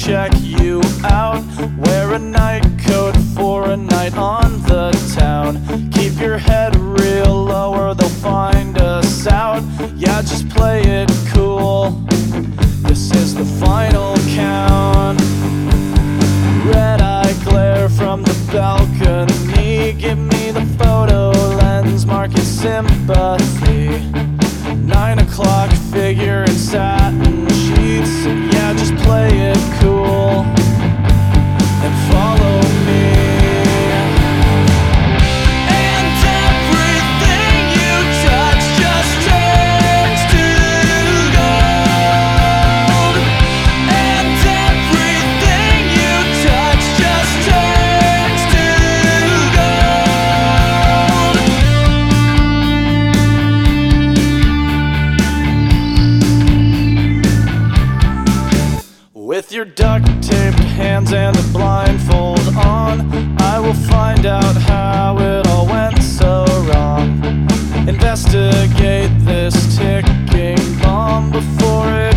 check you out. Wear a night coat for a night on the town. Keep your head real low or they'll find us out. Yeah, just play it cool. This is the final count. Red eye glare from the balcony. Give me the photo lens, mark it sympathy. 9 o'clock figure in satin sheets. Yeah, just play it cool and follow me. And everything you touch just turns to gold. And everything you touch just turns to gold. With your duct-taped hands and a blindfold on, I will find out how it all went so wrong. Investigate this ticking bomb before it